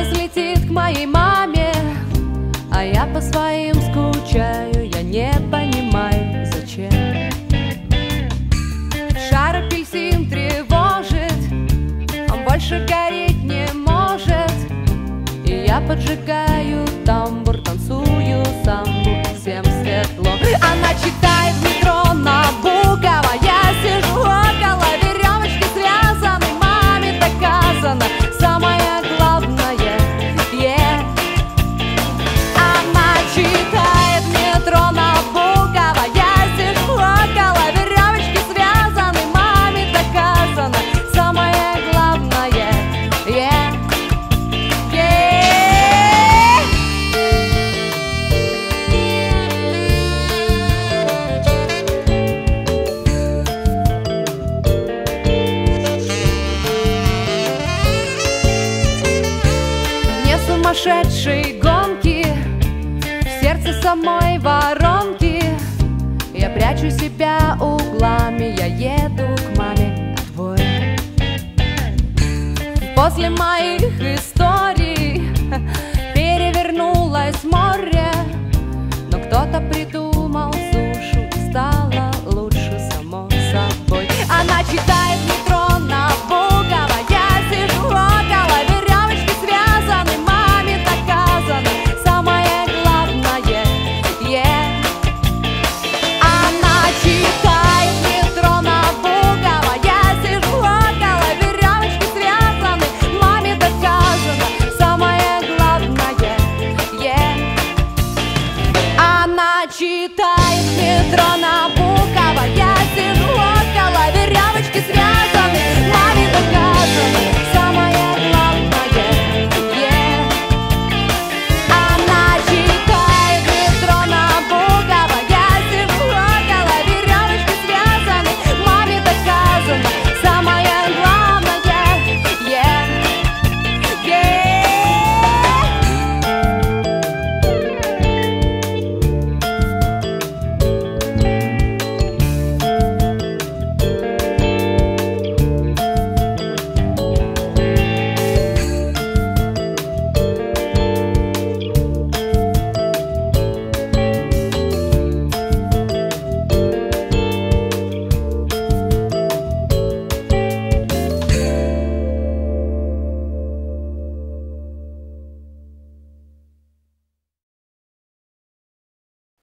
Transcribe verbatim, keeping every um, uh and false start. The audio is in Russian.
летит к моей маме, а я по своим скучаю, я не понимаю, зачем. Шар апельсин тревожит, он больше гореть не может, и я поджигаю тамбур, танцую самбу, всем светло. Она читает в метро Набокова, я сижу около веревочки связанной, маме доказано самое главное, yeah. Она читает в метро Набокова, я сижу около веревочки связанной, маме доказано самое главное, yeah. Сумасшедшей гонки, в сердце самой воронки, я прячу себя углами, я еду к маме, а твой после моих историй